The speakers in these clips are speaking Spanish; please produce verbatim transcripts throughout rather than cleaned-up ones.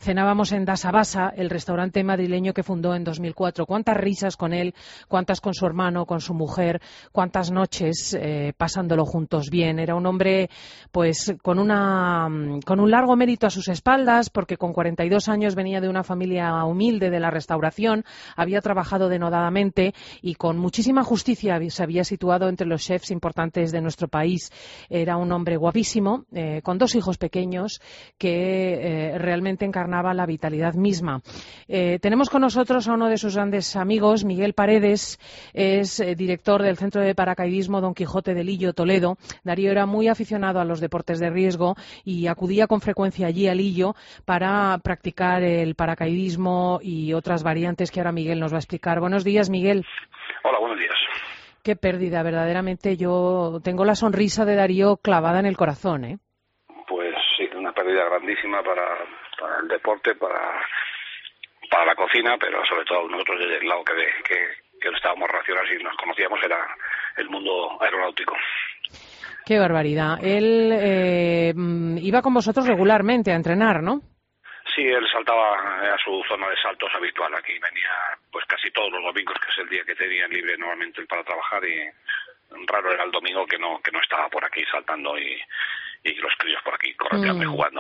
cenábamos en Dasa Basa, el restaurante madrileño que fundó en dos mil cuatro. Cuántas risas con él, cuántas con su hermano, con su mujer, cuántas noches eh, pasándolo juntos bien. Era un hombre pues con, una, con un largo mérito a sus espaldas, porque con cuarenta y dos años venía de una familia humilde de la restauración, había trabajado denodadamente y con muchísima justicia se había situado entre los chefs importantes de nuestro país. Era un hombre guapísimo, eh, con dos hijos pequeños, que eh, realmente encarnaba la vitalidad misma. Eh, tenemos con nosotros a uno de sus grandes amigos, Miguel Paredes, es eh, director del Centro de Paracaidismo Don Quijote de Lillo, Toledo. Darío era muy aficionado a los deportes de riesgo y acudía con frecuencia allí a Lillo para practicar el paracaidismo y otras variantes que ahora Miguel nos va a explicar. Buenos días, Miguel. Hola, buenos días. Qué pérdida, verdaderamente. Yo tengo la sonrisa de Darío clavada en el corazón, ¿eh? Pues sí, una pérdida grandísima para, para el deporte, para, para la cocina, pero sobre todo nosotros desde el lado que, de, que, que estábamos relacionados y nos conocíamos era el mundo aeronáutico. Qué barbaridad. Él eh, iba con vosotros regularmente a entrenar, ¿no? Sí, él saltaba a su zona de saltos habitual. Aquí venía pues casi todos los domingos, que es el día que tenían libre normalmente él para trabajar, y raro era el domingo que no que no estaba por aquí saltando y, y los críos por aquí correteando mm. y jugando.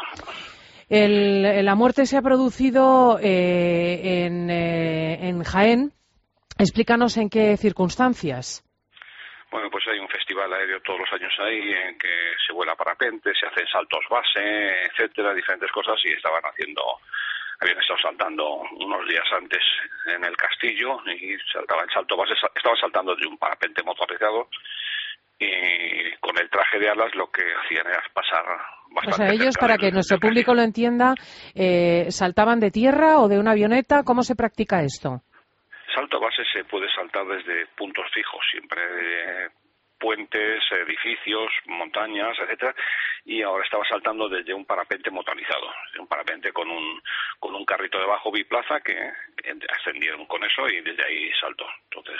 El, la muerte se ha producido eh, en, eh, en Jaén. Explícanos en qué circunstancias. Bueno, pues hay un festival aéreo todos los años ahí en que se vuela parapente, se hacen saltos base, etcétera, diferentes cosas, y estaban haciendo, habían estado saltando unos días antes en el castillo y saltaban salto base, estaban saltando de un parapente motorizado y con el traje de alas lo que hacían era pasar bastante. O sea, ellos, para que nuestro público lo entienda, eh, ¿saltaban de tierra o de una avioneta? ¿Cómo se practica esto? Salto base se puede saltar desde puntos fijos, siempre de puentes, edificios, montañas, etcétera, y ahora estaba saltando desde un parapente motorizado, un parapente con un con un carrito debajo biplaza que ascendieron con eso y desde ahí saltó. Entonces,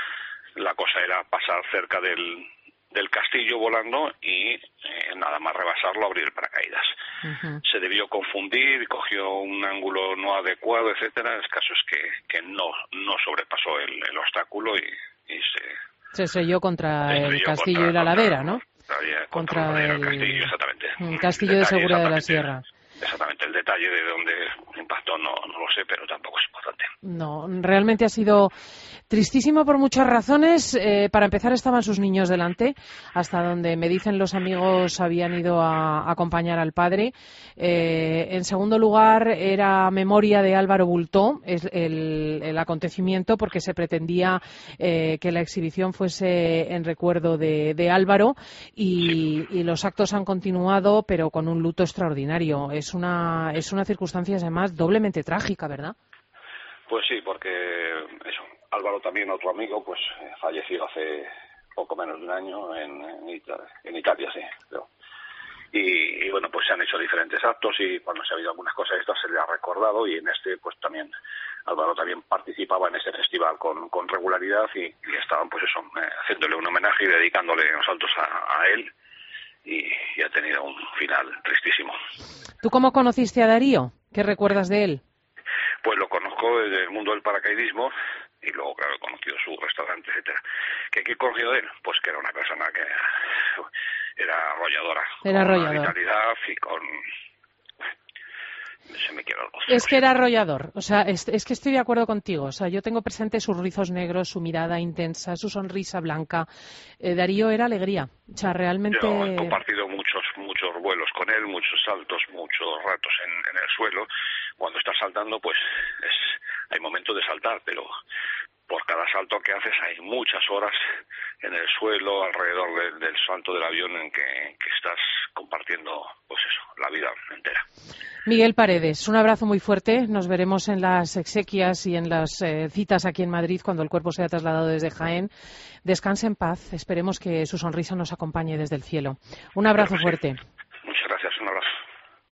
la cosa era pasar cerca del del castillo volando y eh, nada más rebasarlo, abrir el paracaídas. Uh-huh. Se debió confundir, cogió un ángulo no adecuado, etcétera. El caso es que, que no no sobrepasó el, el obstáculo y, y se... Se selló contra el castillo contra, y la ladera, contra, ¿no? Contra, contra, contra el, el castillo, exactamente. Un castillo de seguridad de la sierra. Exactamente, el detalle de dónde impactó no, no lo sé, pero tampoco es importante. No, realmente ha sido tristísimo por muchas razones. Eh, para empezar, estaban sus niños delante, hasta donde me dicen los amigos habían ido a, a acompañar al padre. Eh, en segundo lugar, era memoria de Álvaro Bultó, es el, el acontecimiento, porque se pretendía eh, que la exhibición fuese en recuerdo de, de Álvaro y, y los actos han continuado, pero con un luto extraordinario. Es una, es una circunstancia, además, doblemente trágica, ¿verdad? Pues sí, porque eso, Álvaro también, otro amigo, pues falleció hace poco menos de un año en, en, Italia, en Italia, sí, creo. Y, y bueno, pues se han hecho diferentes actos y cuando se ha habido algunas cosas de estas se le ha recordado, y en este pues también Álvaro también participaba en ese festival con, con regularidad y, y estaban pues eso, eh, haciéndole un homenaje y dedicándole los saltos a, a él. Y, y ha tenido un final tristísimo. ¿Tú cómo conociste a Darío? ¿Qué recuerdas de él? Pues lo conozco desde el mundo del paracaidismo y luego, claro, he conocido su restaurante, etcétera. ¿Qué, qué he conocido de él? Pues que era una persona que era arrolladora. Era arrollador. Con vitalidad y con... Se me quiere algo. Es que era arrollador. O sea, es, es que estoy de acuerdo contigo. O sea, yo tengo presente sus rizos negros, su mirada intensa, su sonrisa blanca. Eh, Darío era alegría. O sea, realmente... Yo he compartido muchos muchos vuelos con él, muchos saltos, muchos ratos en, en el suelo. Cuando estás saltando, pues es, hay momentos de saltar, pero por cada salto que haces hay muchas horas en el suelo, alrededor de, del salto del avión, en que, que estás compartiendo, pues eso, la vida entera. Miguel Paredes, un abrazo muy fuerte. Nos veremos en las exequias y en las eh, citas aquí en Madrid cuando el cuerpo sea trasladado desde Jaén. Descanse en paz. Esperemos que su sonrisa nos acompañe desde el cielo. Un abrazo fuerte.